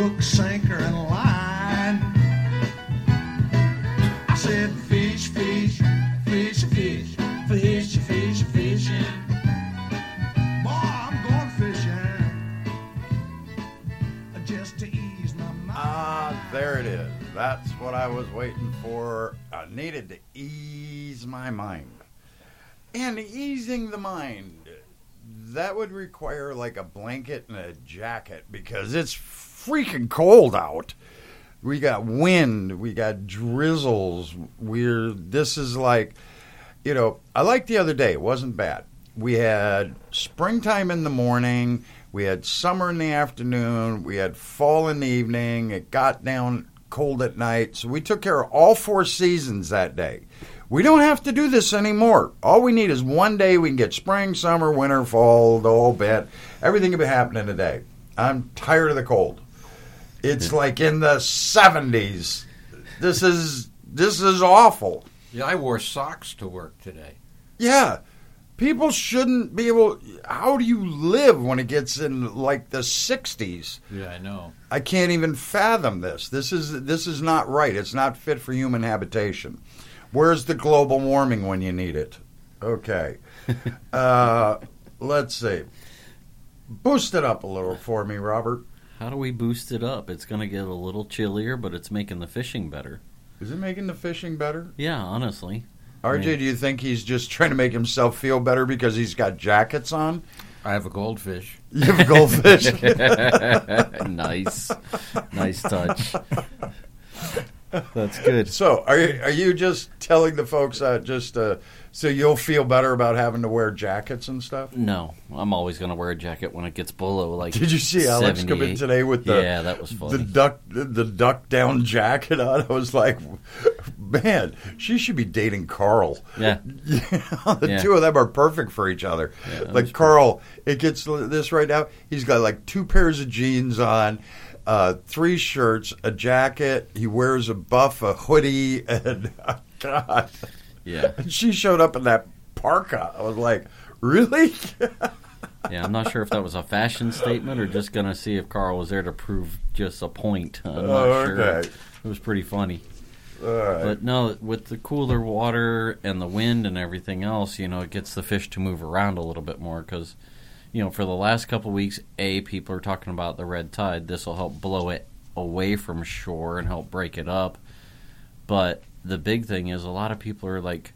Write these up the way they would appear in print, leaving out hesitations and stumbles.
hook, sinker, and line. I said, fish, fish, fish, fish, fish, fish, fishing. Boy, I'm going fishing just to ease my mind. Ah, there it is. That's what I was waiting for. I needed to ease my mind. And easing the mind, that would require like a blanket and a jacket because it's freaking cold out. We got wind, we got drizzles. This is like, I liked the other day. It wasn't bad. We had springtime in the morning. We had summer in the afternoon. We had fall in the evening. It got down cold at night. So we took care of all 4 seasons that day. We don't have to do this anymore. All we need is one day. We can get spring, summer, winter, fall, the whole bit. Everything can be happening today. I'm tired of the cold. It's like in the 70s. This is awful. Yeah, I wore socks to work today. Yeah. People shouldn't be able... How do you live when it gets in like the 60s? Yeah, I know. I can't even fathom this. This is not right. It's not fit for human habitation. Where's the global warming when you need it? Okay. Let's see. Boost it up a little for me, Robert. How do we boost it up? It's going to get a little chillier, but it's making the fishing better. Is it making the fishing better? Yeah, honestly. RJ, do you think he's just trying to make himself feel better because he's got jackets on? I have a goldfish. You have a goldfish? Nice touch. That's good. So, are you just telling the folks so you'll feel better about having to wear jackets and stuff? No, I'm always going to wear a jacket when it gets below like. Did you see Alex come in today with that was funny. the duck down jacket on? I was like, man, she should be dating Carl. Yeah, the two of them are perfect for each other. Yeah, like Carl, it gets this right now. He's got like 2 pairs of jeans on. 3 shirts, a jacket. He wears a hoodie, and God, yeah. And she showed up in that parka. I was like, really? Yeah, I'm not sure if that was a fashion statement or just going to see if Carl was there to prove just a point. I'm not sure. Okay. It was pretty funny. All right. But no, with the cooler water and the wind and everything else, it gets the fish to move around a little bit more because. For the last couple of weeks, people are talking about the red tide. This will help blow it away from shore and help break it up. But the big thing is a lot of people are like,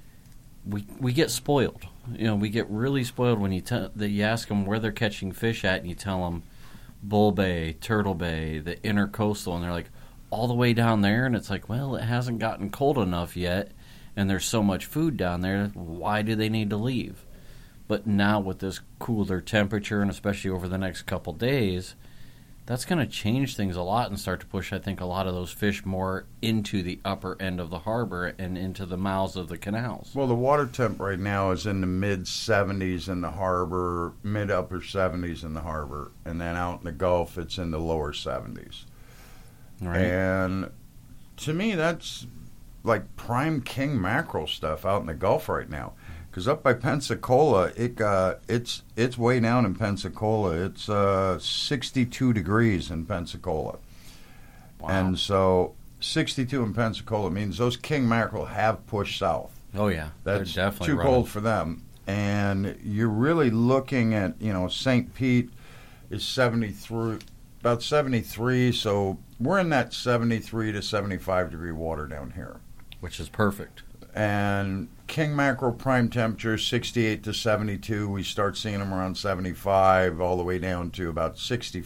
we get spoiled. We get really spoiled when you ask them where they're catching fish at, and you tell them Bull Bay, Turtle Bay, the Intercoastal, and they're like, all the way down there? And it's like, well, it hasn't gotten cold enough yet, and there's so much food down there. Why do they need to leave? But now with this cooler temperature, and especially over the next couple days, that's going to change things a lot and start to push, I think, a lot of those fish more into the upper end of the harbor and into the mouths of the canals. Well, the water temp right now is in the mid-70s in the harbor, mid-upper 70s in the harbor, and then out in the Gulf, it's in the lower 70s. Right. And to me, that's like prime king mackerel stuff out in the Gulf right now. Because up by Pensacola, it's way down in Pensacola. It's 62 degrees in Pensacola. Wow. And so 62 in Pensacola means those king mackerel have pushed south. Oh, yeah. That's They're definitely too running. cold for them. And you're really looking at, St. Pete is 73, about 73. So we're in that 73 to 75 degree water down here. Which is perfect. And king mackerel prime temperature 68 to 72. We start seeing them around 75 all the way down to about 60,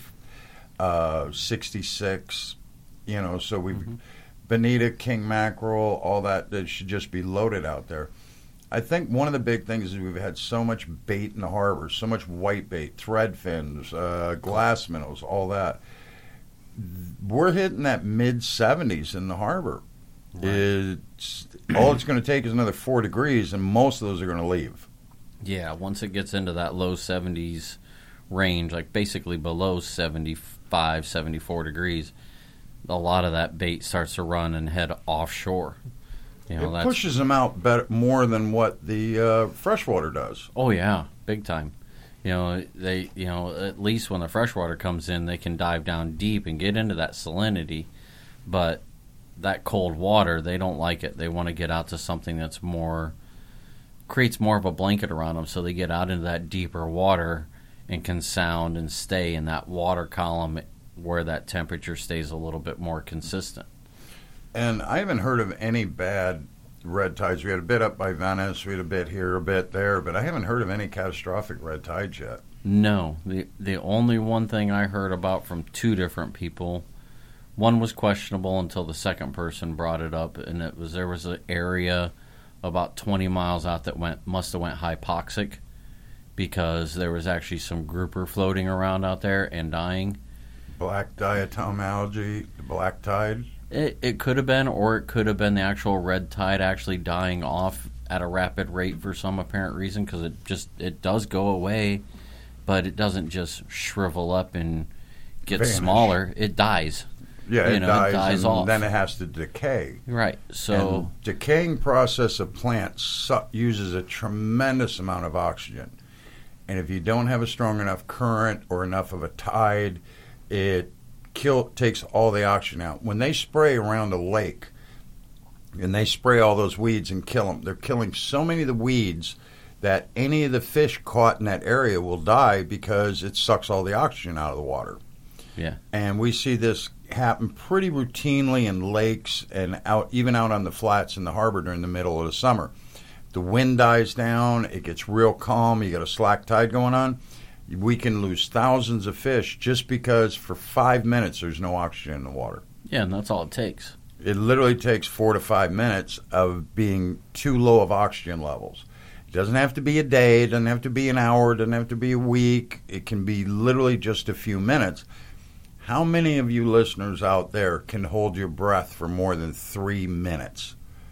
66. So we've bonita, king mackerel, all that should just be loaded out there. I think one of the big things is we've had so much bait in the harbor, so much white bait, thread fins, glass minnows, all that. We're hitting that mid 70s in the harbor. Right. All it's going to take is another 4 degrees, and most of those are going to leave. Yeah, once it gets into that low 70s range, like basically below 75, 74 degrees, a lot of that bait starts to run and head offshore. It pushes them out more than what the freshwater does. Oh, yeah, big time. At least when the freshwater comes in, they can dive down deep and get into that salinity. But that cold water, they don't like it. They want to get out to something that's creates more of a blanket around them, so they get out into that deeper water and can sound and stay in that water column where that temperature stays a little bit more consistent. And I haven't heard of any bad red tides. We had a bit up by Venice, we had a bit here, a bit there, but I haven't heard of any catastrophic red tides yet. No. The only one thing I heard about from two different people, one was questionable until the second person brought it up, and there was an area about 20 miles out that must have went hypoxic because there was actually some grouper floating around out there and dying. Black diatom algae, the black tide? It could have been, or it could have been the actual red tide actually dying off at a rapid rate for some apparent reason, because it does go away, but it doesn't just shrivel up and get smaller. It dies. Yeah, it dies and off. Then it has to decay. Right. So and decaying process of plants uses a tremendous amount of oxygen. And if you don't have a strong enough current or enough of a tide, it takes all the oxygen out. When they spray around a lake and they spray all those weeds and kill them, they're killing so many of the weeds that any of the fish caught in that area will die because it sucks all the oxygen out of the water. Yeah. And we see this happen pretty routinely in lakes and even out on the flats in the harbor during the middle of the summer. The wind dies down, it gets real calm, you got a slack tide going on. We can lose thousands of fish just because for 5 minutes there's no oxygen in the water. Yeah, and that's all it takes. It literally takes 4 to 5 minutes of being too low of oxygen levels. It doesn't have to be a day, it doesn't have to be an hour, it doesn't have to be a week. It can be literally just a few minutes. How many of you listeners out there can hold your breath for more than 3 minutes?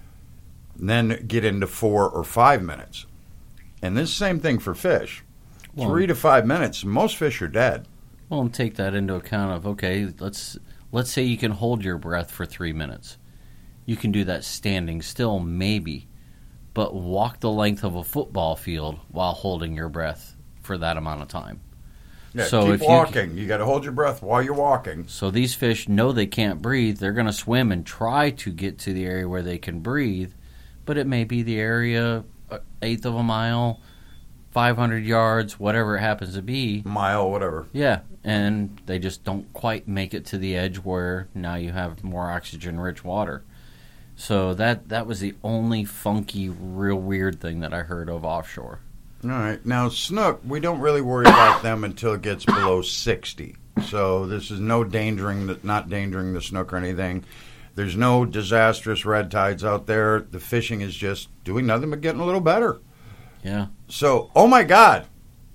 And then get into 4 or 5 minutes. And this same thing for fish. 3 to 5 minutes, most fish are dead. Well, and take that into account of, okay, let's say you can hold your breath for 3 minutes. You can do that standing still, maybe, but walk the length of a football field while holding your breath for that amount of time. Yeah, so keep walking. You got to hold your breath while you're walking. So these fish know they can't breathe. They're going to swim and try to get to the area where they can breathe, but it may be the area, 1/8 of a mile, 500 yards, whatever it happens to be. Mile, whatever. Yeah, and they just don't quite make it to the edge where now you have more oxygen-rich water. So that was the only funky, real weird thing that I heard of offshore. All right. Now, snook, we don't really worry about them until it gets below 60. So this is not endangering the snook or anything. There's no disastrous red tides out there. The fishing is just doing nothing but getting a little better. Yeah. So, oh my God.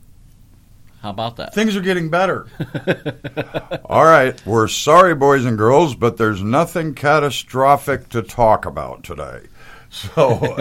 How about that? Things are getting better. All right. We're sorry, boys and girls, but there's nothing catastrophic to talk about today. So,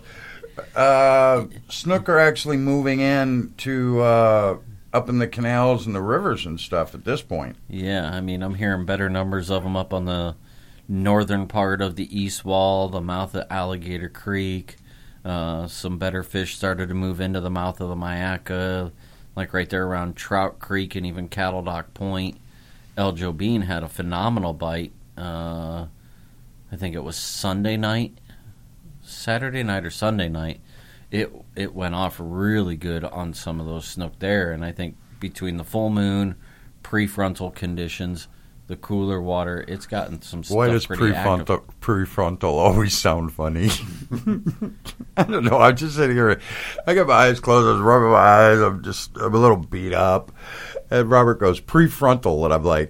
snook are actually moving in to up in the canals and the rivers and stuff at this point. Yeah, I mean, I'm hearing better numbers of them up on the northern part of the east wall, the mouth of Alligator Creek. Some better fish started to move into the mouth of the Mayaca, like right there around Trout Creek and even Cattle Dock Point. El Jobin had a phenomenal bite. I think it was Saturday night or Sunday night. It went off really good on some of those snook there, and I think between the full moon, prefrontal conditions, the cooler water, it's gotten some stuff. Why does pretty active. prefrontal always sound funny? I don't know. I'm just sitting here. I got my eyes closed. I was rubbing my eyes. I'm a little beat up. And Robert goes, prefrontal. And I'm like,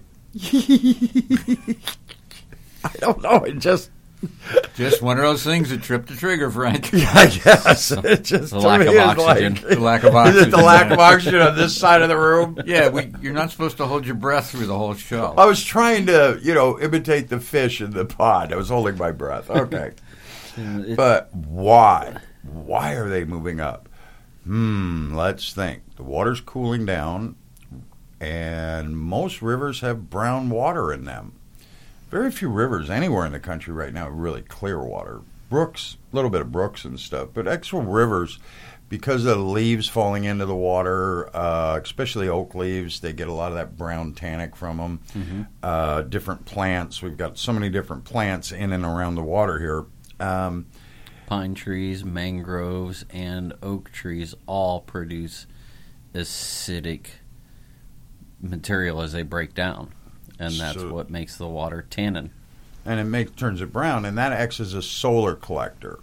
I don't know. It just one of those things that tripped the trigger, Frank. Yeah, I guess. It just The lack of oxygen. The lack of Is it oxygen. the lack of oxygen on this side of the room? Yeah, you're not supposed to hold your breath through the whole show. I was trying to, imitate the fish in the pond. I was holding my breath. Okay. But why? Why are they moving up? Let's think. The water's cooling down, and most rivers have brown water in them. Very few rivers anywhere in the country right now are really clear water. Brooks, a little bit of brooks and stuff, but actual rivers, because of the leaves falling into the water, especially oak leaves, they get a lot of that brown tannic from them. Different plants. We've got so many different plants in and around the water here. Pine trees, mangroves, and oak trees all produce acidic material as they break down, and that's what makes the water tannin. And it turns it brown, and that acts as a solar collector.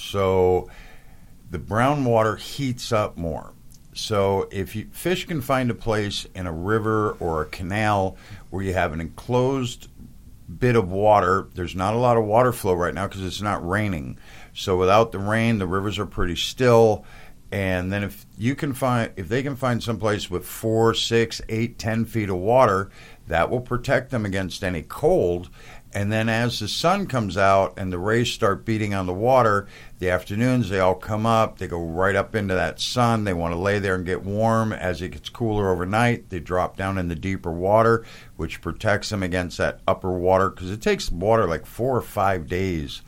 So the brown water heats up more. So if fish can find a place in a river or a canal where you have an enclosed bit of water, there's not a lot of water flow right now because it's not raining. So without the rain, the rivers are pretty still. And then if they can find some place with 4, 6, 8, 10 feet of water, that will protect them against any cold. And then as the sun comes out and the rays start beating on the water, the afternoons, they all come up. They go right up into that sun. They want to lay there and get warm. As it gets cooler overnight, they drop down in the deeper water, which protects them against that upper water. Because it takes water like 4 or 5 days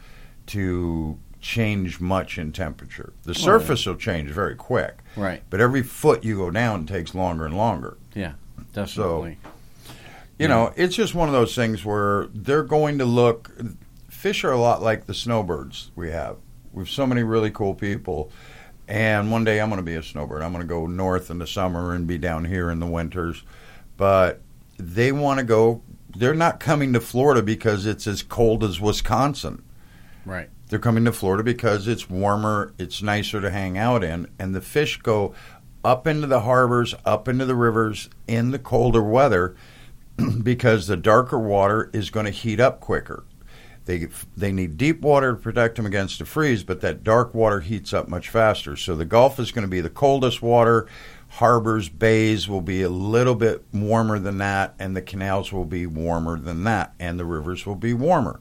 to change much in temperature. The surface will change very quick. Right. But every foot you go down takes longer and longer. Yeah, definitely. So, you know, it's just one of those things where they're going to look. Fish are a lot like the snowbirds we have. We have so many really cool people. And one day I'm going to be a snowbird. I'm going to go north in the summer and be down here in the winters. But they want to go. They're not coming to Florida because it's as cold as Wisconsin. Right. They're coming to Florida because it's warmer, it's nicer to hang out in. And the fish go up into the harbors, up into the rivers in the colder weather because the darker water is going to heat up quicker. They need deep water to protect them against the freeze, but that dark water heats up much faster. So the Gulf is going to be the coldest water. Harbors, bays will be a little bit warmer than that, and the canals will be warmer than that, and the rivers will be warmer.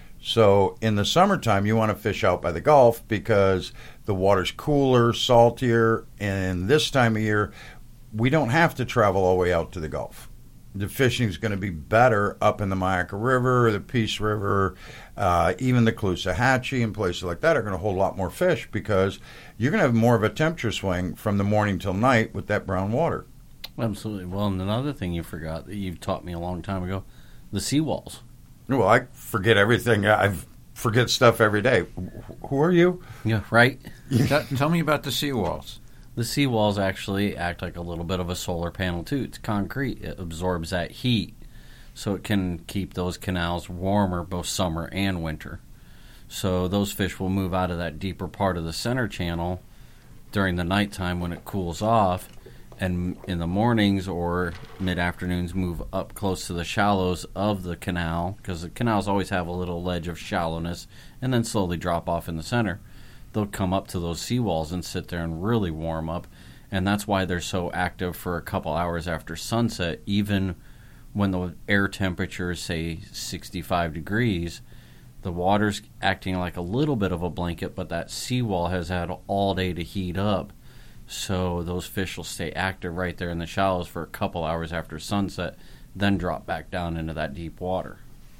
So in the summertime, you want to fish out by the Gulf because the water's cooler, saltier, and this time of year, we don't have to travel all the way out to the Gulf. The fishing is going to be better up in the Myakka River, the Peace River, even the Caloosahatchee and places like that are going to hold a lot more fish because you're going to have more of a temperature swing from the morning till night with that brown water. Absolutely. Well, and another thing you forgot that you taught me a long time ago, the seawalls. Well, I forget everything. I forget stuff every day. Who are you? Yeah, right. Tell me about the seawalls. The seawalls actually act like a little bit of a solar panel, too. It's concrete. It absorbs that heat, so it can keep those canals warmer both summer and winter. So those fish will move out of that deeper part of the center channel during the nighttime when it cools off, and in the mornings or mid-afternoons move up close to the shallows of the canal, because the canals always have a little ledge of shallowness, and then slowly drop off in the center. They'll come up to those seawalls and sit there and really warm up, and that's why they're so active for a couple hours after sunset, even when the air temperature is, say, 65 degrees. The water's acting like a little bit of a blanket, but that seawall has had all day to heat up, so those fish will stay active right there in the shallows for a couple hours after sunset, then drop back down into that deep water.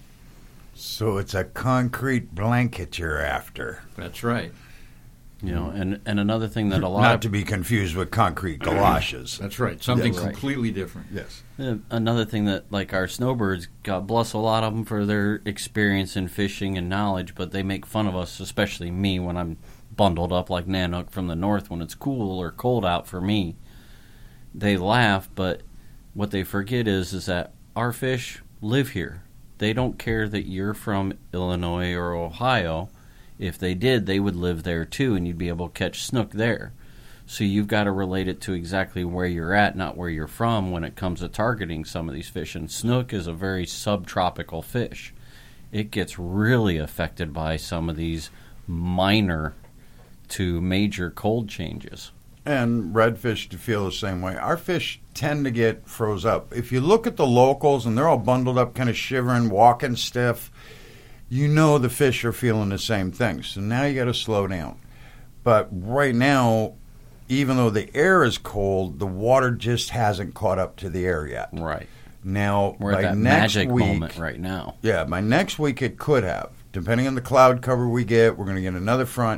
So it's a concrete blanket you're after. That's right. You know, and another thing that a lot Not to be confused with concrete galoshes. That's right. Something Yes. completely different. Yes. Another thing that, like our snowbirds, God bless a lot of them for their experience in fishing and knowledge, but they make fun of us, especially me, when I'm bundled up like Nanook from the north when it's cool or cold out for me. They laugh, but what they forget is that our fish live here. They don't care that you're from Illinois or Ohio. If they did, they would live there too, and you'd be able to catch snook there. So you've got to relate it to exactly where you're at, not where you're from, when it comes to targeting some of these fish. And snook is a very subtropical fish. It gets really affected by some of these minor to major cold changes. And redfish to feel the same way. Our fish tend to get froze up. If you look at the locals, and they're all bundled up, kind of shivering, walking stiff, you know the fish are feeling the same thing. So now you got to slow down. But right now, even though the air is cold, the water just hasn't caught up to the air yet. Right. Now, We're by at that next magic week, moment right now. Yeah, by next week it could have. Depending on the cloud cover we get, we're going to get another front.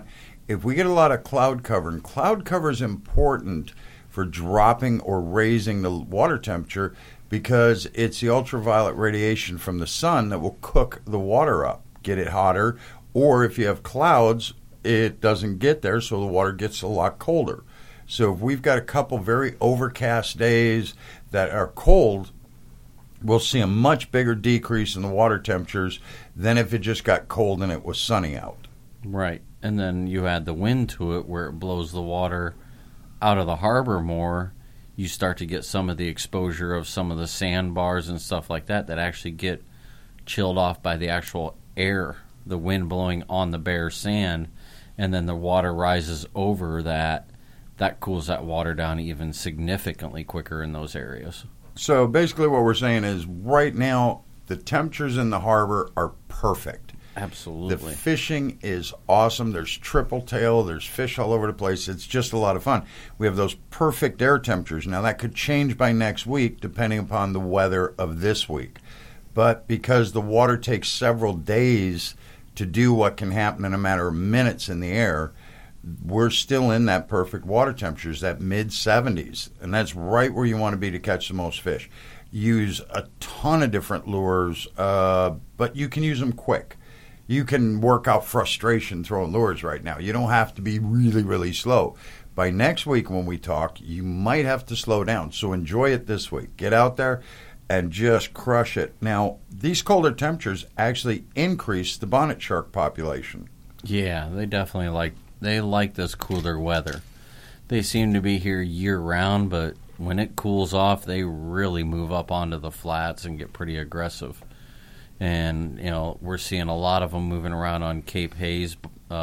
if we get a lot of cloud cover, and cloud cover is important for dropping or raising the water temperature because it's the ultraviolet radiation from the sun that will cook the water up, get it hotter, or if you have clouds, it doesn't get there, so the water gets a lot colder. So if we've got a couple very overcast days that are cold, we'll see a much bigger decrease in the water temperatures than if it just got cold and it was sunny out. Right. And then you add the wind to it where it blows the water out of the harbor more. You start to get some of the exposure of some of the sandbars and stuff like that actually get chilled off by the actual air, the wind blowing on the bare sand, and then the water rises over that. That cools that water down even significantly quicker in those areas. So basically what we're saying is right now the temperatures in the harbor are perfect. Absolutely. The fishing is awesome. There's triple tail. There's fish all over the place. It's just a lot of fun. We have those perfect air temperatures. Now, that could change by next week depending upon the weather of this week. But because the water takes several days to do what can happen in a matter of minutes in the air, we're still in that perfect water temperatures, that mid-70s. And that's right where you want to be to catch the most fish. Use a ton of different lures, but you can use them quick. You can work out frustration throwing lures right now. You don't have to be really, really slow. By next week when we talk, you might have to slow down. So enjoy it this week. Get out there and just crush it. Now, these colder temperatures actually increase the bonnet shark population. Yeah, they definitely like this cooler weather. They seem to be here year-round, but when it cools off, they really move up onto the flats and get pretty aggressive. And, we're seeing a lot of them moving around on Cape Hayes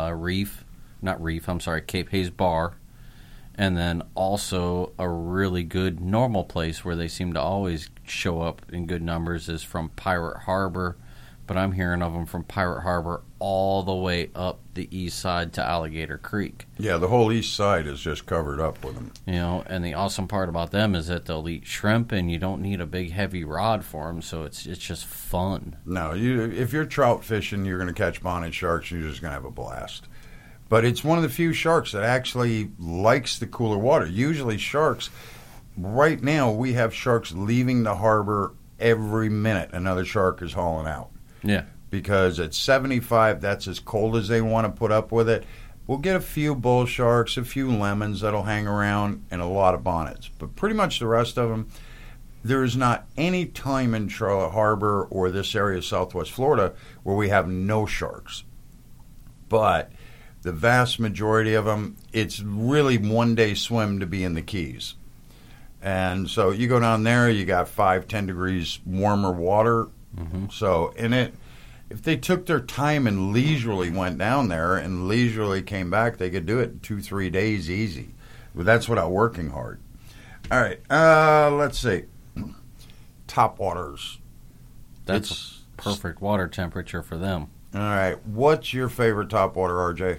Cape Hayes Bar. And then also a really good normal place where they seem to always show up in good numbers is from Pirate Harbor. But I'm hearing of them from Pirate Harbor all the way up the east side to Alligator Creek. Yeah, the whole east side is just covered up with them. And the awesome part about them is that they'll eat shrimp, and you don't need a big heavy rod for them, so it's just fun. No, if you're trout fishing, you're going to catch bonnet sharks, and you're just going to have a blast. But it's one of the few sharks that actually likes the cooler water. Usually sharks, right now we have sharks leaving the harbor every minute. Another shark is hauling out. Yeah. Because at 75, that's as cold as they want to put up with it. We'll get a few bull sharks, a few lemons that'll hang around, and a lot of bonnets. But pretty much the rest of them, there is not any time in Charlotte Harbor or this area of Southwest Florida where we have no sharks. But the vast majority of them, it's really one-day swim to be in the Keys. And so you go down there, you got 5-10 degrees warmer water. Mm-hmm. So, if they took their time and leisurely went down there and leisurely came back, they could do it in 2-3 days easy. But that's without working hard. All right, let's see. Top waters. That's perfect water temperature for them. All right, what's your favorite top water, RJ?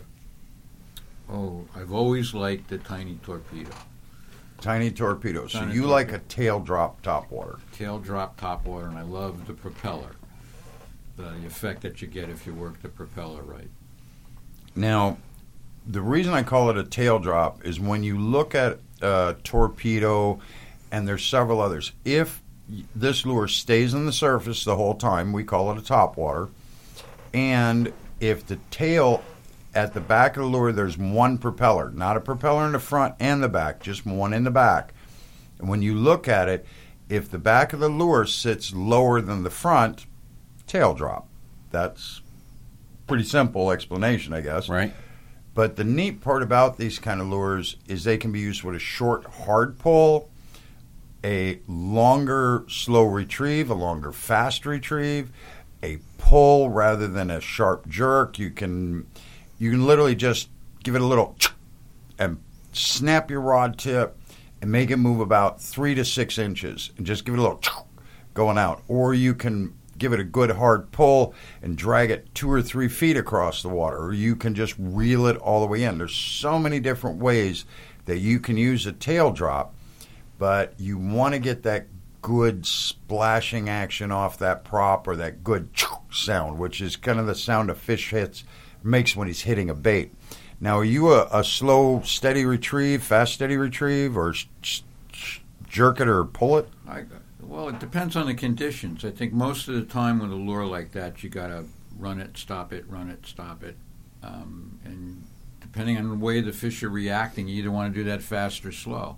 Oh, I've always liked the tiny torpedo. Tiny torpedo. So Tiny you torpedo. like a tail drop top water. Tail drop top water, and I love the propeller. The effect that you get if you work the propeller right. Now, the reason I call it a tail drop is when you look at torpedo, and there's several others. If this lure stays on the surface the whole time, we call it a top water. And if the tail at the back of the lure, there's one propeller, not a propeller in the front and the back, just one in the back. And when you look at it, if the back of the lure sits lower than the front, tail drop. That's pretty simple explanation, I guess. Right. But the neat part about these kind of lures is they can be used with a short, hard pull, a longer, slow retrieve, a longer, fast retrieve, a pull rather than a sharp jerk. You can literally just give it a little and snap your rod tip and make it move about 3 to 6 inches and just give it a little going out. Or you can give it a good hard pull and drag it 2 or 3 feet across the water. Or you can just reel it all the way in. There's so many different ways that you can use a tail drop, but you want to get that good splashing action off that prop or that good sound, which is kind of the sound a fish makes when he's hitting a bait. Now, are you a slow, steady retrieve, fast, steady retrieve, or jerk it or pull it? Well, it depends on the conditions. I think most of the time with a lure like that, you got to run it, stop it, and depending on the way the fish are reacting, you either want to do that fast or slow.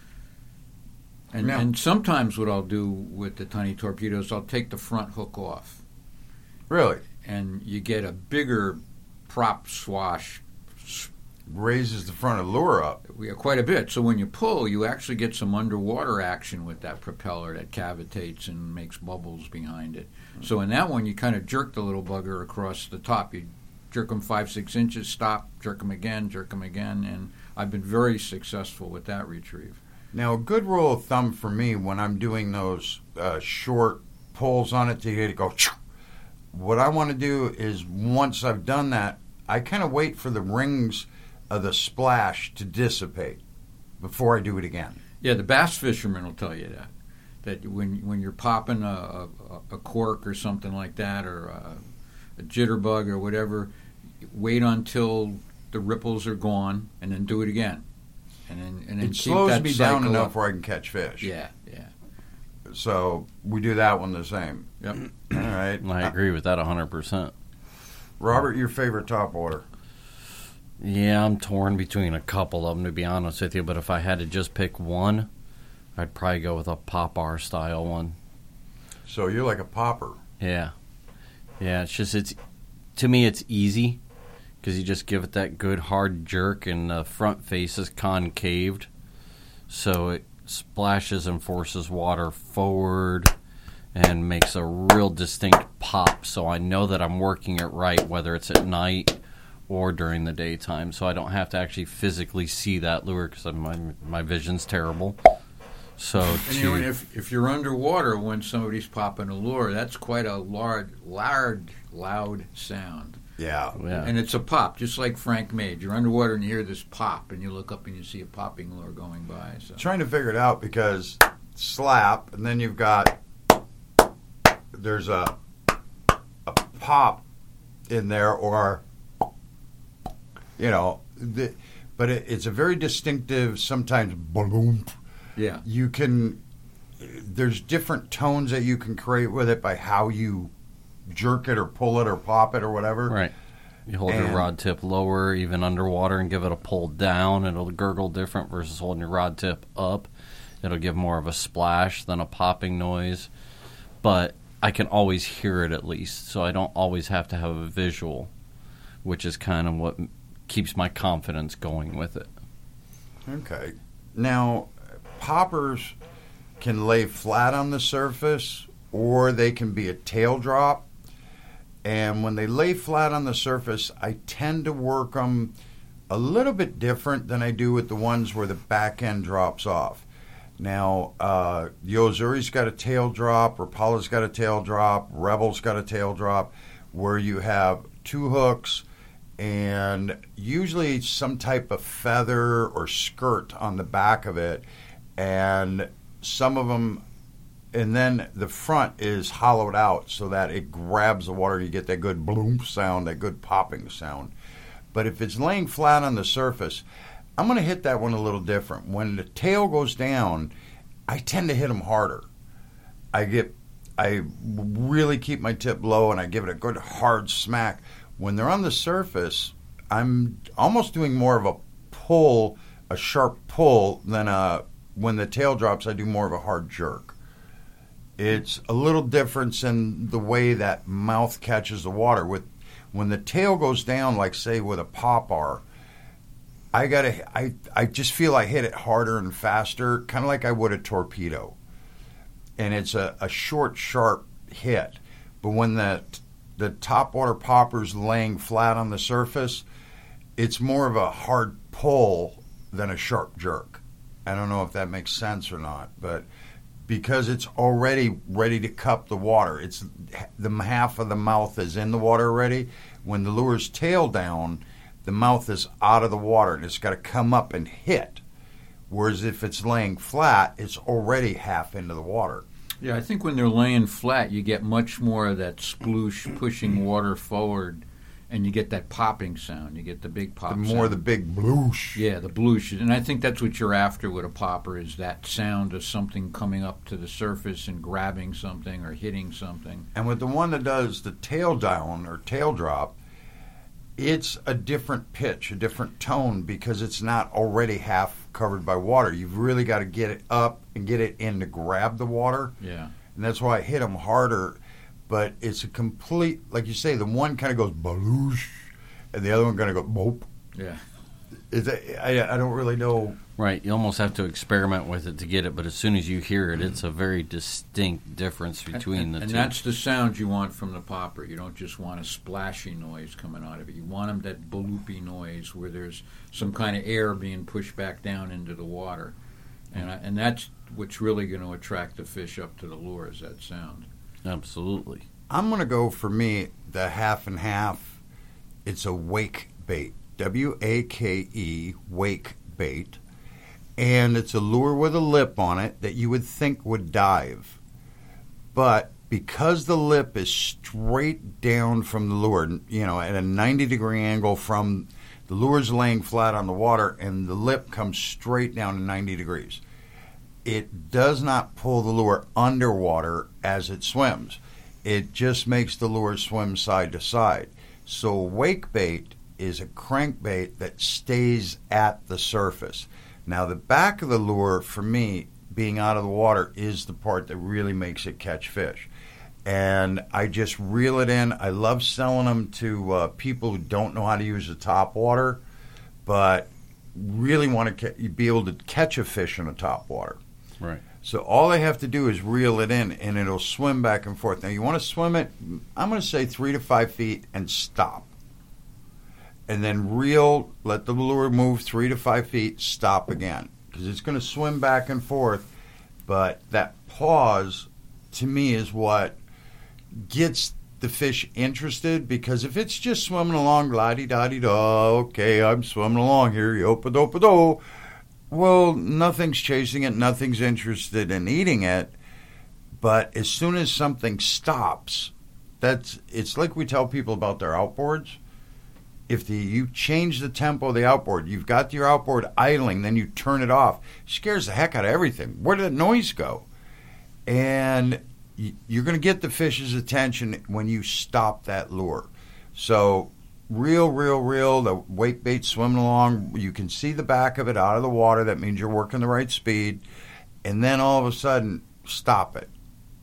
And sometimes what I'll do with the tiny torpedoes, I'll take the front hook off. Really? And you get a bigger prop swash. Raises the front of the lure up. Quite a bit. So when you pull, you actually get some underwater action with that propeller that cavitates and makes bubbles behind it. So in that one, you kind of jerk the little bugger across the top. You jerk them 5-6 inches, stop, jerk them again, and I've been very successful with that retrieve. Now, a good rule of thumb for me when I'm doing those short pulls on it to get it go, what I want to do is once I've done that, I kind of wait for the rings of the splash to dissipate before I do it again. Yeah, the bass fishermen will tell you that when you're popping a cork or something like that, or a jitterbug or whatever, wait until the ripples are gone and then do it again. And then it keep slows that me down cycle enough up. where I can catch fish. Yeah. So we do that one the same. Yep. All right. I agree with that 100%. Robert, your favorite topwater? Yeah, I'm torn between a couple of them, to be honest with you. But if I had to just pick one, I'd probably go with a Pop-R style one. So you're like a popper. Yeah. Yeah, to me, it's easy because you just give it that good hard jerk and the front face is concaved. So it splashes and forces water forward and makes a real distinct pop. So I know that I'm working it right, whether it's at night or during the daytime. So I don't have to actually physically see that lure because my vision's terrible. So and if you're underwater when somebody's popping a lure, that's quite a loud sound. Yeah. And it's a pop, just like Frank made. You're underwater and you hear this pop, and you look up and you see a popping lure going by. So. Trying to figure it out because slap, and then you've got there's a pop in there, or but it's a very distinctive. Sometimes boom. Yeah. There's different tones that you can create with it by how you jerk it or pull it or pop it or whatever. Right. You hold your rod tip lower, even underwater, and give it a pull down. It'll gurgle different versus holding your rod tip up. It'll give more of a splash than a popping noise. But I can always hear it at least, so I don't always have to have a visual, which is kind of what keeps my confidence going with it. Okay. Now, poppers can lay flat on the surface, or they can be a tail drop. And when they lay flat on the surface, I tend to work them a little bit different than I do with the ones where the back end drops off. Now, the Ozuri's got a tail drop, Rapala's got a tail drop, Rebel's got a tail drop, where you have two hooks and usually some type of feather or skirt on the back of it. And some of them, and then the front is hollowed out so that it grabs the water. You get that good bloom sound, that good popping sound. But if it's laying flat on the surface, I'm going to hit that one a little different. When the tail goes down, I tend to hit them harder. I really keep my tip low and I give it a good hard smack. When they're on the surface, I'm almost doing more of a pull, a sharp pull, than when the tail drops, I do more of a hard jerk. It's a little difference in the way that mouth catches the water. When the tail goes down, like say with a Pop-R, I just feel I hit it harder and faster, kind of like I would a torpedo. And it's a short, sharp hit. But when the topwater popper's laying flat on the surface, it's more of a hard pull than a sharp jerk. I don't know if that makes sense or not, but because it's already ready to cup the water, it's the half of the mouth is in the water already. When the lure's tail down, the mouth is out of the water and it's got to come up and hit. Whereas if it's laying flat, it's already half into the water. Yeah, I think when they're laying flat, you get much more of that sploosh pushing water forward, and you get that popping sound. You get the big pop The more sound. the big bloosh. Yeah, the bloosh. And I think that's what you're after with a popper, is that sound of something coming up to the surface and grabbing something or hitting something. And with the one that does the tail down or tail drop, it's a different pitch, a different tone, because it's not already half covered by water. You've really got to get it up and get it in to grab the water. Yeah. And that's why I hit them harder. But it's a complete, like you say, the one kind of goes baloosh, and the other one kind of goes boop. Yeah. I don't really know. Right, you almost have to experiment with it to get it, but as soon as you hear it, it's a very distinct difference between the two. And that's the sound you want from the popper. You don't just want a splashy noise coming out of it. You want them that bloopy noise where there's some kind of air being pushed back down into the water. And that's what's really going to attract the fish up to the lure, is that sound. Absolutely. I'm going to go, for me, the half and half. It's a wake bait. W-A-K-E, wake bait. And it's a lure with a lip on it that you would think would dive. But because the lip is straight down from the lure, you know, at a 90-degree angle from the lure's laying flat on the water, and the lip comes straight down to 90 degrees. It does not pull the lure underwater as it swims. It just makes the lure swim side to side. So wake bait is a crankbait that stays at the surface. Now, the back of the lure, for me, being out of the water, is the part that really makes it catch fish. And I just reel it in. I love selling them to people who don't know how to use the top water, but really want to be able to catch a fish in the top water. Right. So all they have to do is reel it in, and it'll swim back and forth. Now, you want to swim it, I'm going to say 3 to 5 feet, and stop. And then reel, let the lure move 3 to 5 feet, stop again. Because it's going to swim back and forth. But that pause, to me, is what gets the fish interested. Because if it's just swimming along, la-di-da-di-da, okay, I'm swimming along here, yopa-dopa-do. Well, nothing's chasing it, nothing's interested in eating it. But as soon as something stops, it's like we tell people about their outboards. If you change the tempo of the outboard, you've got your outboard idling, then you turn it off, it scares the heck out of everything. Where did that noise go? And you're going to get the fish's attention when you stop that lure. So reel, the wake bait swimming along, you can see the back of it out of the water. That means you're working the right speed. And then all of a sudden, stop it.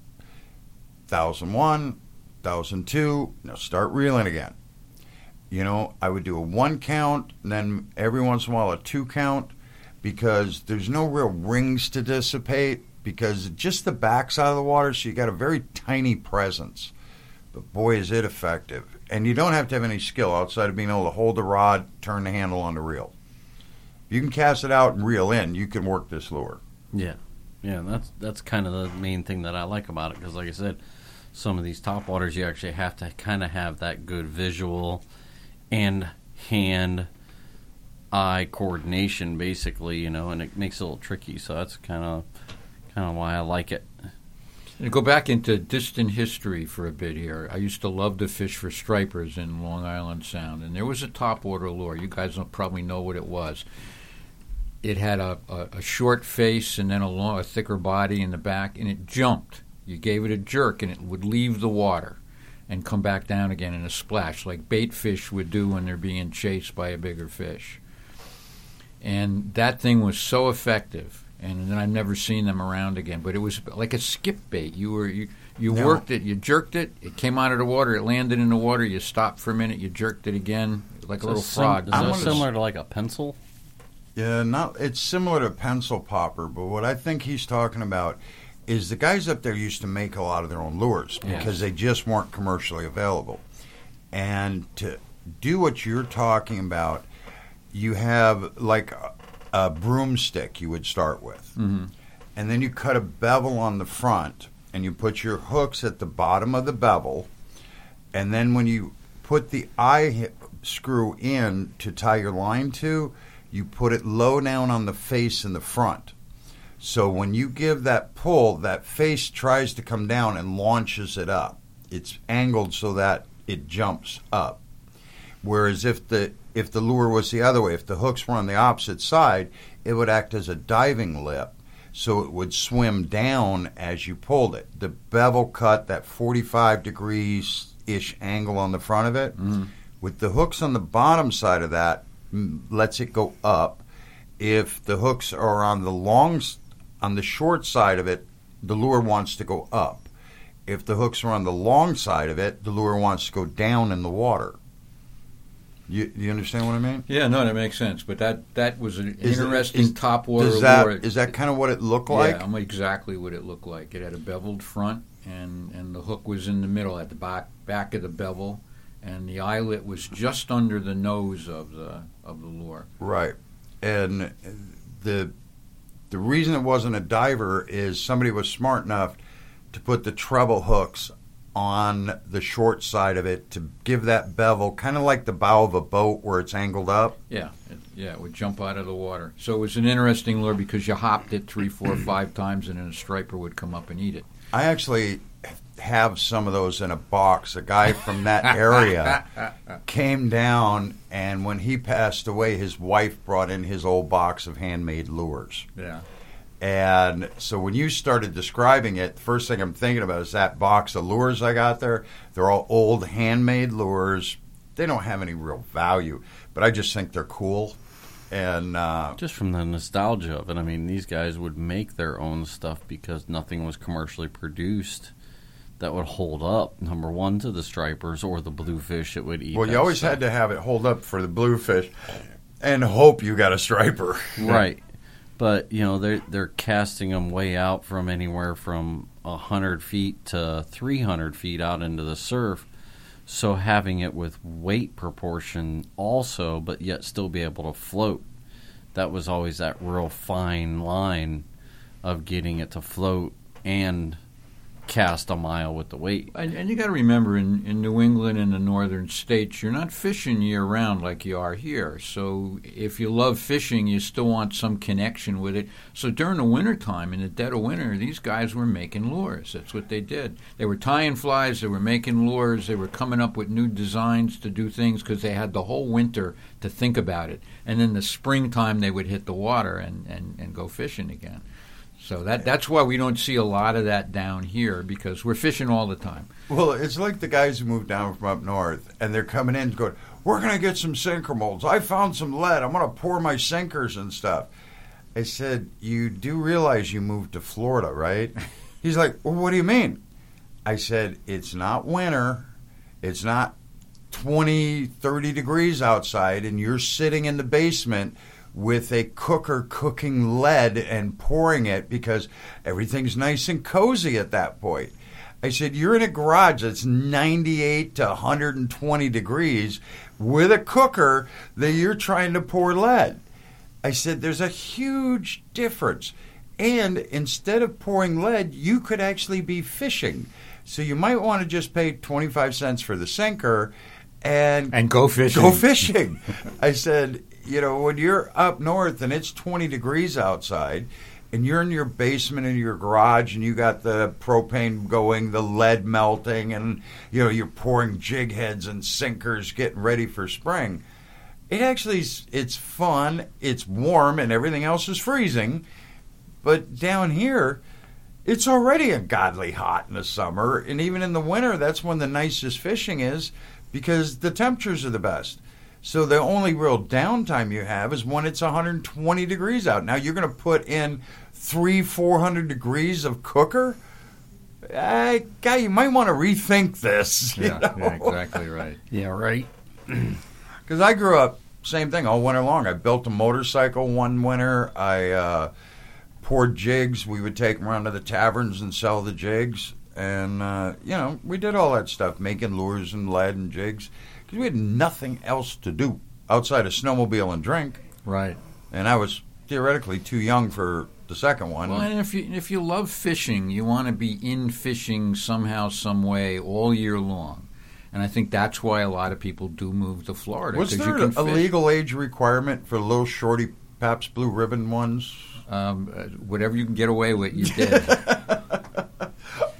1,001, 1,002, now start reeling again. You know, I would do a 1 count, and then every once in a while a 2 count, because there's no real rings to dissipate, because just the back's out of the water, so you got a very tiny presence. But boy, is it effective. And you don't have to have any skill outside of being able to hold the rod, turn the handle on the reel. If you can cast it out and reel in, you can work this lure. Yeah. Yeah, that's kind of the main thing that I like about it, because like I said, some of these top waters you actually have to kind of have that good visual and hand-eye coordination, basically, you know, and it makes it a little tricky. So that's kind of why I like it. To go back into distant history for a bit here, I used to love to fish for stripers in Long Island Sound, and there was a topwater lure. You guys don't probably know what it was. It had a short face and then a thicker body in the back, and it jumped. You gave it a jerk, and it would leave the water and come back down again in a splash, like bait fish would do when they're being chased by a bigger fish. And that thing was so effective, and then I've never seen them around again. But it was like a skip bait. You worked it, you jerked it, it came out of the water, it landed in the water, you stopped for a minute, you jerked it again, like a little frog. Is that similar to like a pencil? Yeah, it's similar to a pencil popper, but what I think he's talking about is the guys up there used to make a lot of their own lures because they just weren't commercially available. And to do what you're talking about, you have like a broomstick you would start with. Mm-hmm. And then you cut a bevel on the front, and you put your hooks at the bottom of the bevel. And then when you put the eye screw in to tie your line to, you put it low down on the face in the front. So when you give that pull, that face tries to come down and launches it up. It's angled so that it jumps up. Whereas if the lure was the other way, if the hooks were on the opposite side, it would act as a diving lip. So it would swim down as you pulled it. The bevel cut, that 45 degrees-ish angle on the front of it, with the hooks on the bottom side of that, lets it go up. If the hooks are on the short side of it, the lure wants to go up. If the hooks are on the long side of it, the lure wants to go down in the water. You understand what I mean? Yeah, no, that makes sense. But that was an Is it- interesting is- top water lure. Is that kind of what it looked like? Yeah, exactly what it looked like. It had a beveled front, and the hook was in the middle at the back of the bevel, and the eyelet was just under the nose of the lure. Right. And the reason it wasn't a diver is somebody was smart enough to put the treble hooks on the short side of it to give that bevel kind of like the bow of a boat where it's angled up. Yeah, it would jump out of the water. So it was an interesting lure because you hopped it 3, 4, 5 times, and then a striper would come up and eat it. I actually have some of those in a box. A guy from that area came down, and when he passed away, his wife brought in his old box of handmade lures. Yeah. And so when you started describing it, the first thing I'm thinking about is that box of lures I got there. They're all old handmade lures. They don't have any real value, but I just think they're cool. And Just from the nostalgia of it, I mean, these guys would make their own stuff because nothing was commercially produced that would hold up, number one, to the stripers or the bluefish that would eat. well, you that always stuff. had to have it hold up for the bluefish and hope you got a striper. Right. But, you know, they're casting them way out from anywhere from 100 feet to 300 feet out into the surf. So having it with weight proportion also, but yet still be able to float, that was always that real fine line of getting it to float and cast a mile with the weight. And you got to remember, in New England and the northern states, you're not fishing year-round like you are here. So if you love fishing, you still want some connection with it. So during the wintertime, in the dead of winter, these guys were making lures. That's what they did. They were tying flies. They were making lures. They were coming up with new designs to do things because they had the whole winter to think about it. And then the springtime, they would hit the water and go fishing again. So that's why we don't see a lot of that down here, because we're fishing all the time. Well, it's like the guys who moved down from up north, and they're coming in going, we're going to get some sinker molds. I found some lead. I'm going to pour my sinkers and stuff. I said, you do realize you moved to Florida, right? He's like, well, what do you mean? I said, it's not winter. It's not 20, 30 degrees outside, and you're sitting in the basement with a cooker cooking lead and pouring it because everything's nice and cozy at that point. I said, you're in a garage that's 98 to 120 degrees with a cooker that you're trying to pour lead. I said, there's a huge difference. And instead of pouring lead, you could actually be fishing. So you might want to just pay 25 cents for the sinker and go fishing. Go fishing. I said, you know, when you're up north and it's 20 degrees outside and you're in your basement in your garage and you got the propane going, the lead melting, and, you know, you're pouring jig heads and sinkers getting ready for spring, it's fun, it's warm, and everything else is freezing. But down here, it's already ungodly hot in the summer, and even in the winter, that's when the nicest fishing is because the temperatures are the best. So the only real downtime you have is when it's 120 degrees out. Now you're going to put in 300-400 degrees of cooker? Guy, you might want to rethink this. you know? Yeah, exactly right. Yeah, right. Because I grew up, same thing, all winter long. I built a motorcycle one winter. I poured jigs. We would take them around to the taverns and sell the jigs. And, you know, we did all that stuff, making lures and lead and jigs. Because we had nothing else to do outside of snowmobile and drink. Right. And I was theoretically too young for the second one. Well, and if you love fishing, you want to be in fishing somehow, some way, all year long. And I think that's why a lot of people do move to Florida. Was 'cause there you can a fish. legal age requirement for little shorty Pabst Blue Ribbon ones? Whatever you can get away with, you did.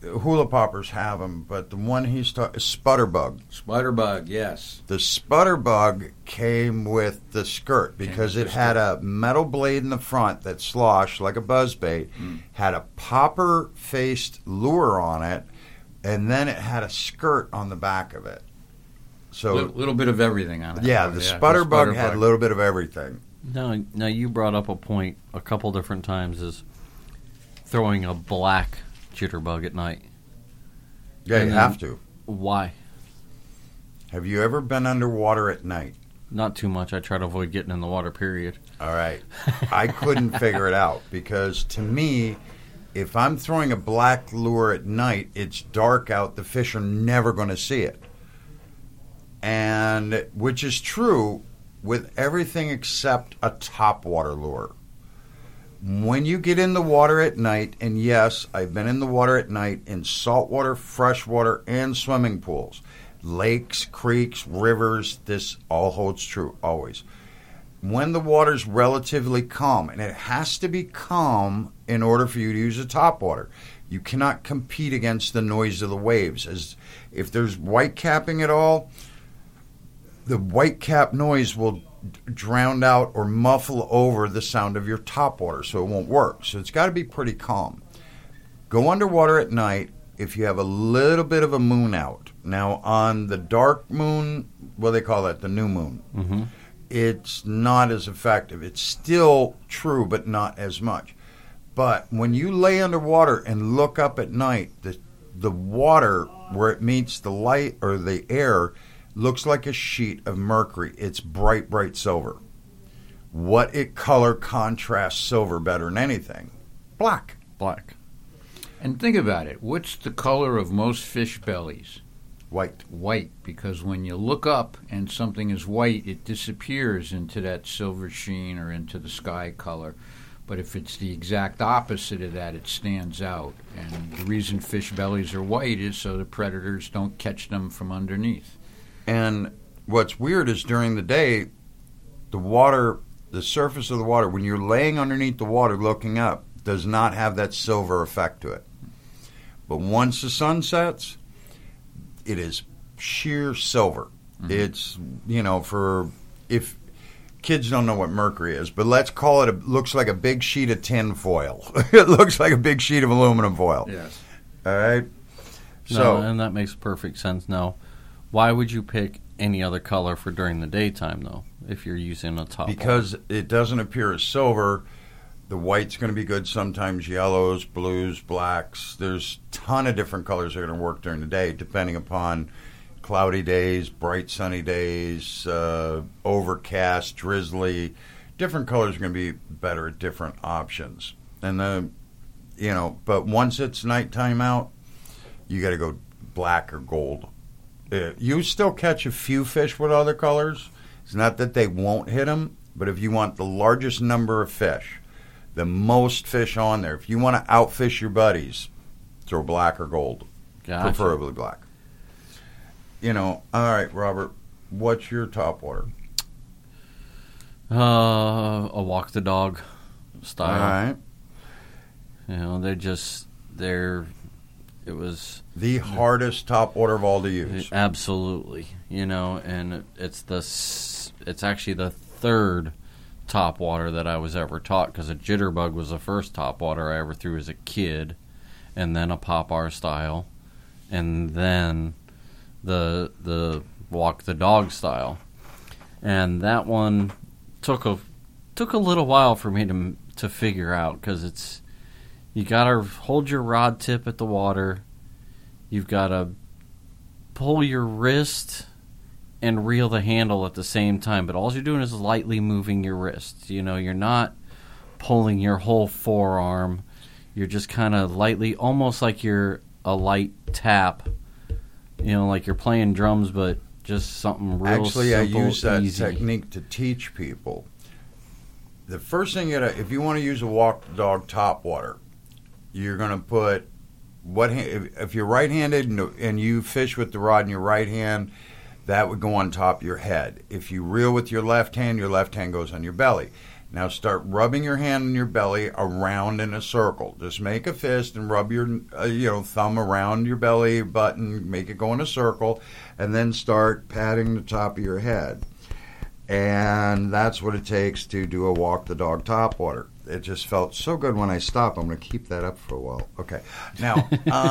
hula poppers have them, but the one he's talking sputterbug. Sputterbug, yes. The sputterbug came with the skirt because it had a metal blade in the front that sloshed like a buzzbait, had a popper-faced lure on it, and then it had a skirt on the back of it. So A little bit of everything on it. yeah, the sputterbug had a little bit of everything. Now you brought up a point a couple different times is throwing a black jitterbug at night. Yeah, And you then- have to. Why? Have you ever been underwater at night? Not too much. I try to avoid getting in the water, period. All right. I couldn't figure it out because to me, if I'm throwing a black lure at night, it's dark out. The fish are never going to see it. And which is true with everything except a topwater lure. When you get in the water at night, and yes, I've been in the water at night in saltwater, freshwater, and swimming pools, lakes, creeks, rivers, this all holds true, always. When the water's relatively calm, and it has to be calm in order for you to use a topwater. You cannot compete against the noise of the waves. As if there's white capping at all, the white cap noise will drown out or muffle over the sound of your topwater, so it won't work. So it's got to be pretty calm. Go underwater at night if you have a little bit of a moon out. Now, on the dark moon, what do they call that? The new moon. Mm-hmm. It's not as effective. It's still true, but not as much. But when you lay underwater and look up at night, the water where it meets the light or the air looks like a sheet of mercury. It's bright, bright silver. What color contrasts silver better than anything? Black. Black. And think about it. What's the color of most fish bellies? White. White, because when you look up and something is white, it disappears into that silver sheen or into the sky color. But if it's the exact opposite of that, it stands out. And the reason fish bellies are white is so the predators don't catch them from underneath. And what's weird is during the day, the water, the surface of the water, when you're laying underneath the water looking up, does not have that silver effect to it. But once the sun sets, it is sheer silver. Mm-hmm. It's, for if kids don't know what mercury is, but let's call it, looks like a big sheet of tin foil. It looks like a big sheet of aluminum foil. Yes. All right? No, and that makes perfect sense. Now, why would you pick any other color for during the daytime, though, if you're using a top because it doesn't appear as silver. The white's going to be good sometimes, yellows, blues, blacks. There's a ton of different colors that are going to work during the day, depending upon cloudy days, bright sunny days, overcast, drizzly. Different colors are going to be better at different options. And but once it's nighttime out, you got to go black or gold. You still catch a few fish with other colors. It's not that they won't hit them, but if you want the largest number of fish, the most fish on there, if you want to outfish your buddies, throw black or gold. Gotcha. Preferably black. All right, Robert, what's your topwater? A walk the dog style. All right. It was the hardest topwater of all to use. Absolutely. And it's actually the third topwater that I was ever taught, because a jitterbug was the first topwater I ever threw as a kid, and then a Pop-R style, and then the walk the dog style. And that one took a little while for me to figure out, because you got to hold your rod tip at the water, you've got to pull your wrist and reel the handle at the same time, but all you're doing is lightly moving your wrist. You're not pulling your whole forearm. You're just kind of lightly, almost like you're a light tap, like you're playing drums, but just something real Actually, simple, I use that easy. technique to teach people. The first thing if you want to use a walk the dog topwater, you're going to put if you're right-handed and you fish with the rod in your right hand, that would go on top of your head. If you reel with your left hand goes on your belly. Now start rubbing your hand on your belly around in a circle. Just make a fist and rub your thumb around your belly button, make it go in a circle, and then start patting the top of your head. And that's what it takes to do a walk the dog top water. It just felt so good when I stopped. I'm going to keep that up for a while. Okay. Now,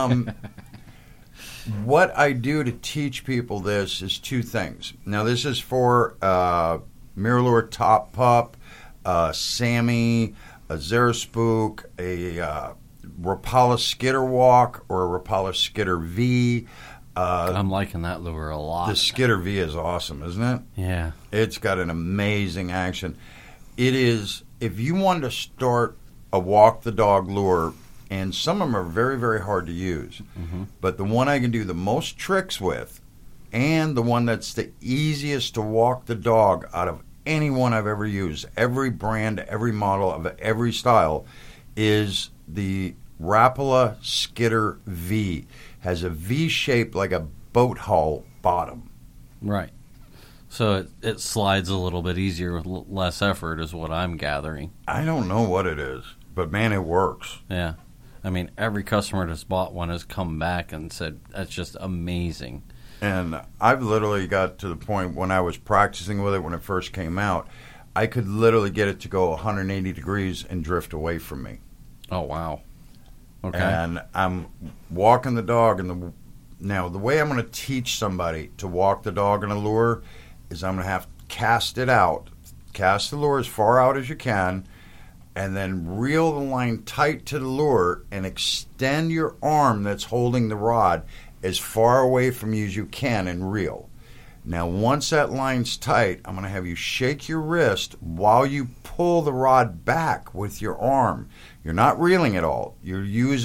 what I do to teach people this is two things. Now, this is for Mirror Top Pup, Sammy, a Zerspook, a Rapala Skitter Walk, or a Rapala Skitter V. I'm liking that lure a lot. The Skitter V is awesome, isn't it? Yeah. It's got an amazing action. It is, if you want to start a walk the dog lure, and some of them are very, very hard to use, but the one I can do the most tricks with, and the one that's the easiest to walk the dog out of any one I've ever used, every brand, every model of every style, is the Rapala Skitter V. Has a V shape like a boat hull bottom. Right. So it slides a little bit easier with less effort is what I'm gathering. I don't know what it is, but man, it works. Yeah. I mean, every customer that's bought one has come back and said, that's just amazing. And I've literally got to the point when I was practicing with it when it first came out, I could literally get it to go 180 degrees and drift away from me. Oh, wow. Okay. And I'm walking the dog, and now the way I'm going to teach somebody to walk the dog in a lure is I'm going to have to cast it out, cast the lure as far out as you can, and then reel the line tight to the lure and extend your arm that's holding the rod as far away from you as you can and reel. Now, once that line's tight, I'm going to have you shake your wrist while you pull the rod back with your arm. You're not reeling at all. You're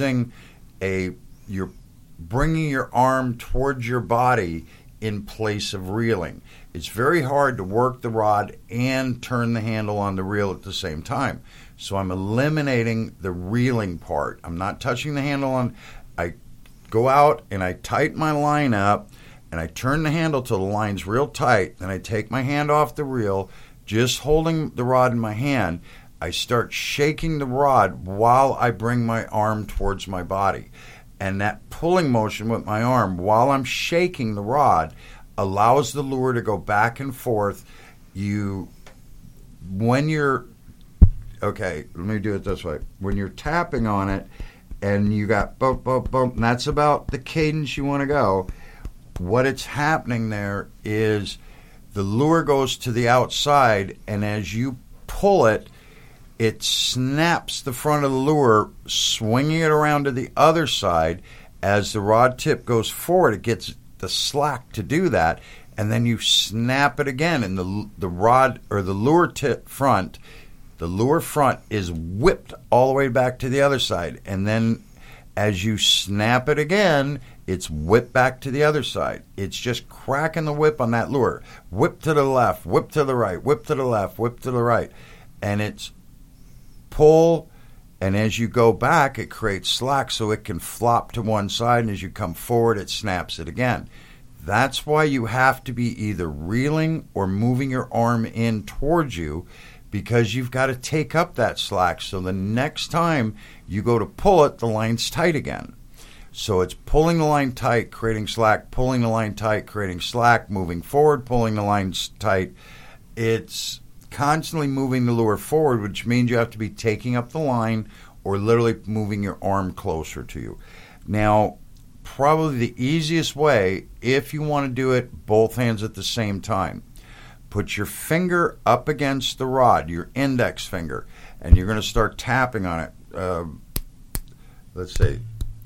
bringing your arm towards your body in place of reeling. It's very hard to work the rod and turn the handle on the reel at the same time. So I'm eliminating the reeling part. I'm not touching the handle on. I go out and I tighten my line up and I turn the handle till the line's real tight. Then I take my hand off the reel, just holding the rod in my hand. I start shaking the rod while I bring my arm towards my body. And that pulling motion with my arm while I'm shaking the rod allows the lure to go back and forth. Okay, let me do it this way. When you're tapping on it and you got bump, bump, bump, and that's about the cadence you want to go, what it's happening there is the lure goes to the outside, and as you pull it, it snaps the front of the lure, swinging it around to the other side. As the rod tip goes forward, it gets the slack to do that, and then you snap it again, and the rod or the lure tip front, the lure front is whipped all the way back to the other side, and then as you snap it again, it's whipped back to the other side. It's just cracking the whip on that lure. Whip to the left, whip to the right, whip to the left, whip to the right, and it's pull, and as you go back, it creates slack so it can flop to one side, and as you come forward, it snaps it again. That's why you have to be either reeling or moving your arm in towards you, because you've got to take up that slack so the next time you go to pull it, the line's tight again. So it's pulling the line tight, creating slack, pulling the line tight, creating slack, moving forward, pulling the lines tight. It's constantly moving the lure forward, which means you have to be taking up the line or literally moving your arm closer to you. Now, probably the easiest way, if you want to do it both hands at the same time, put your finger up against the rod, your index finger, and you're going to start tapping on it. Let's say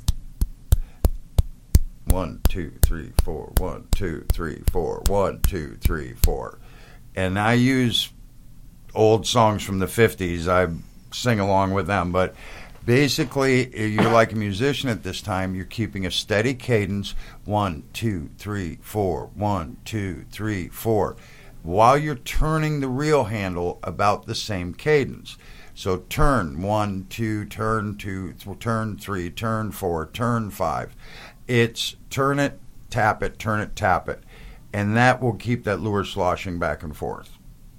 1, 2, 3, 4, 1, 2, 3, 4, 1, 2, 3, 4. And I use old songs from the 50s. I sing along with them, but basically you're like a musician at this time. You're keeping a steady cadence, 1, 2, 3, 4, 1, 2, 3, 4, while you're turning the reel handle about the same cadence. So turn 1, 2, turn 2, turn 3, turn 4, turn 5. It's turn it, tap it, turn it, tap it. And that will keep that lure sloshing back and forth.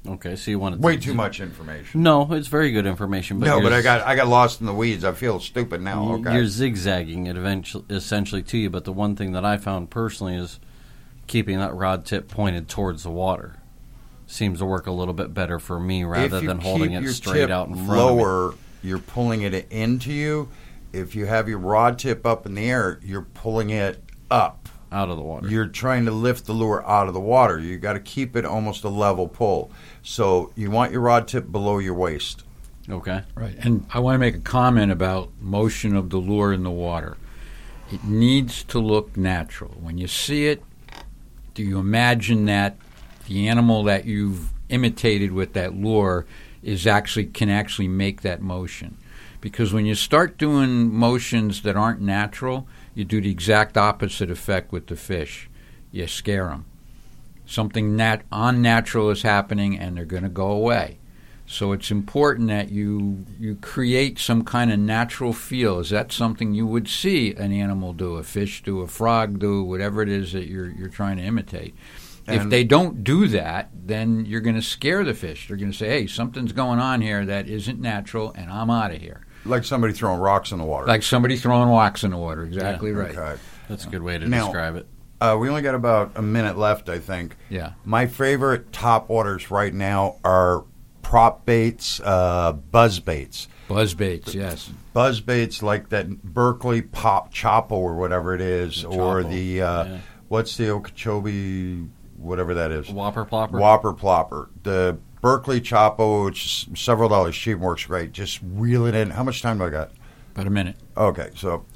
Okay, so you want Way too much information. No, it's very good information. But No, but you're I got lost in the weeds. I feel stupid now. Okay. You're zigzagging it essentially to you, but the one thing that I found personally is keeping that rod tip pointed towards the water. Seems to work a little bit better for me rather than holding it straight out in front lower, of me. You're pulling it into you. If you have your rod tip up in the air, you're pulling it up. Out of the water. You're trying to lift the lure out of the water. You got to keep it almost a level pull. So you want your rod tip below your waist. Okay. Right. And I want to make a comment about motion of the lure in the water. It needs to look natural. When you see it, do you imagine that the animal that you've imitated with that lure can actually make that motion? Because when you start doing motions that aren't natural, you do the exact opposite effect with the fish. You scare them. Something unnatural is happening, and they're going to go away. So it's important that you create some kind of natural feel. Is that something you would see an animal do, a fish do, a frog do, whatever it is that you're trying to imitate? If they don't do that, then you're going to scare the fish. They're going to say, hey, something's going on here that isn't natural, and I'm out of here. Like somebody throwing rocks in the water. Like somebody throwing rocks in the water. Exactly right. Okay. That's a good way to Now, describe it. We only got about a minute left, I think. Yeah. My favorite top waters right now are prop baits, buzz baits. Buzz baits, yes. Buzz baits like that Berkeley Pop Chapo or whatever it is, or Chapo, the, what's the Okeechobee, whatever that is? Whopper Plopper? Whopper Plopper. The Berkeley Chapo, which is several dollars cheap, works great. Just reel it in. How much time do I got? About a minute. Okay, so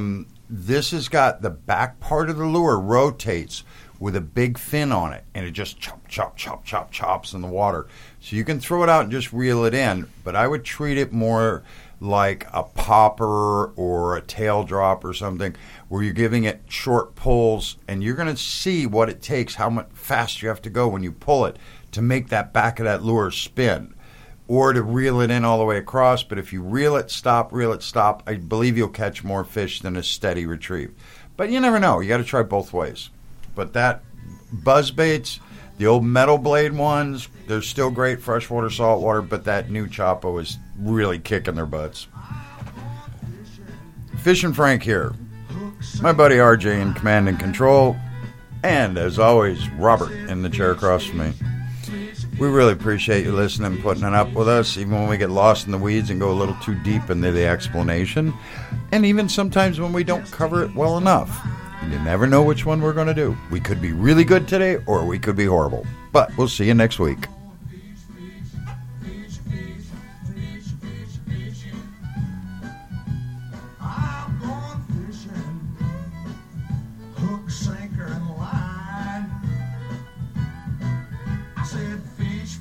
this has got the back part of the lure rotates with a big fin on it, and it just chops in the water. So you can throw it out and just reel it in, but I would treat it more like a popper or a tail drop or something, where you're giving it short pulls, and you're going to see what it takes, how much fast you have to go when you pull it to make that back of that lure spin, or to reel it in all the way across. But if you reel it, stop, I believe you'll catch more fish than a steady retrieve. But you never know. You got to try both ways. But that buzz baits, the old metal blade ones, they're still great, freshwater, saltwater, but that new Chapo is really kicking their butts. Fishing Frank here. My buddy RJ in command and control. And, as always, Robert in the chair across from me. We really appreciate you listening and putting it up with us, even when we get lost in the weeds and go a little too deep into the explanation. And even sometimes when we don't cover it well enough. You never know which one we're going to do. We could be really good today, or we could be horrible. But we'll see you next week.